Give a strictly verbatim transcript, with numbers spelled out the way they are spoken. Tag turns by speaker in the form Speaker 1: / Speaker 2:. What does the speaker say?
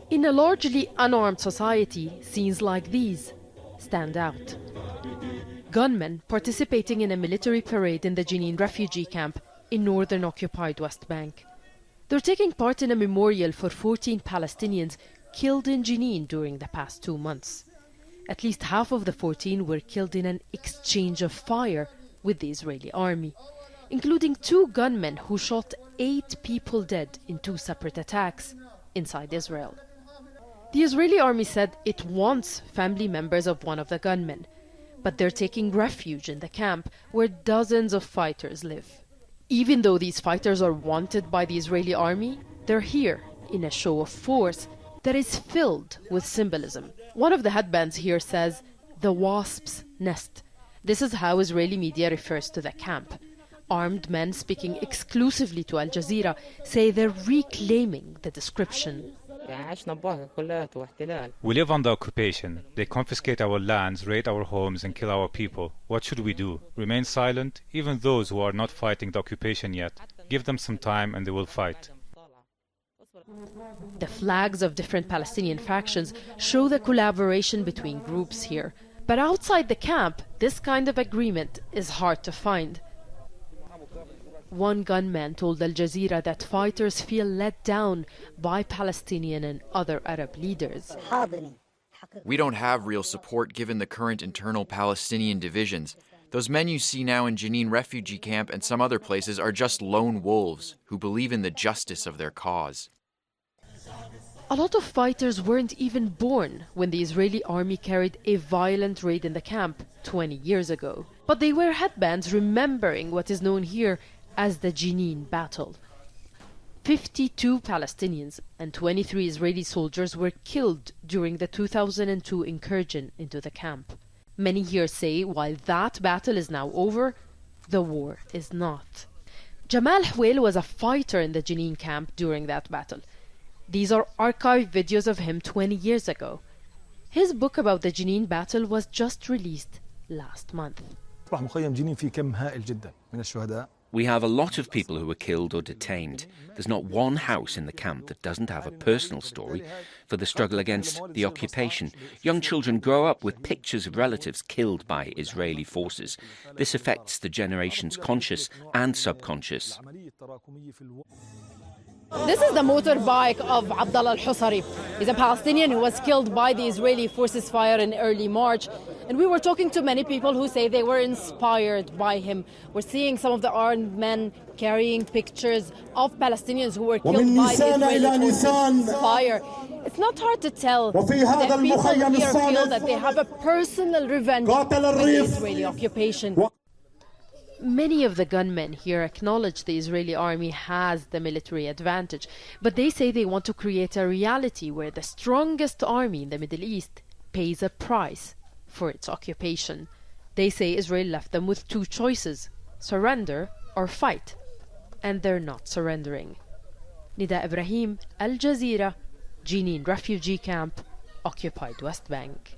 Speaker 1: In a largely unarmed society, scenes like these stand out. Gunmen participating in a military parade in the Jenin refugee camp in northern occupied West Bank. They're taking part in a memorial for fourteen Palestinians killed in Jenin during the past two months. At least half of the fourteen were killed in an exchange of fire with the Israeli army, including two gunmen who shot eight people dead in two separate attacks inside Israel. The Israeli army said it wants family members of one of the gunmen, but they're taking refuge in the camp where dozens of fighters live. Even though these fighters are wanted by the Israeli army, they're here in a show of force that is filled with symbolism. One of the headbands here says, "The wasp's nest." This is how Israeli media refers to the camp. Armed men speaking exclusively to Al Jazeera say they're reclaiming the description.
Speaker 2: We live under occupation. They confiscate our lands, raid our homes and kill our people. What should we do? Remain silent? Even those who are not fighting the occupation yet. Give them some time and they will fight.
Speaker 1: The flags of different Palestinian factions show the collaboration between groups here. But outside the camp, this kind of agreement is hard to find. One gunman told Al Jazeera that fighters feel let down by Palestinian and other Arab leaders.
Speaker 3: We don't have real support given the current internal Palestinian divisions. Those men you see now in Jenin refugee camp and some other places are just lone wolves who believe in the justice of their cause.
Speaker 1: A lot of fighters weren't even born when the Israeli army carried a violent raid in the camp twenty years ago. But they wear headbands remembering what is known here as the Jenin battle. fifty-two Palestinians and twenty-three Israeli soldiers were killed during the two thousand two incursion into the camp. Many here say while that battle is now over, the war is not. Jamal Houel was a fighter in the Jenin camp during that battle. These are archived videos of him twenty years ago. His book about the Jenin battle was just released last month.
Speaker 4: We have a lot of people who were killed or detained. There's not one house in the camp that doesn't have a personal story for the struggle against the occupation. Young children grow up with pictures of relatives killed by Israeli forces. This affects the generation's conscious and subconscious.
Speaker 5: This is the motorbike of Abdallah al-Husari. He's a Palestinian who was killed by the Israeli forces' fire in early March. And we were talking to many people who say they were inspired by him. We're seeing some of the armed men carrying pictures of Palestinians who were killed by the Israeli forces' fire. It's not hard to tell that people here feel that they have a personal revenge for the Israeli occupation.
Speaker 1: Many of the gunmen here acknowledge the Israeli army has the military advantage, but they say they want to create a reality where the strongest army in the Middle East pays a price for its occupation. They say Israel left them with two choices, surrender or fight, and they're not surrendering. Nida Ibrahim, Al Jazeera, Jenin refugee camp, occupied West Bank.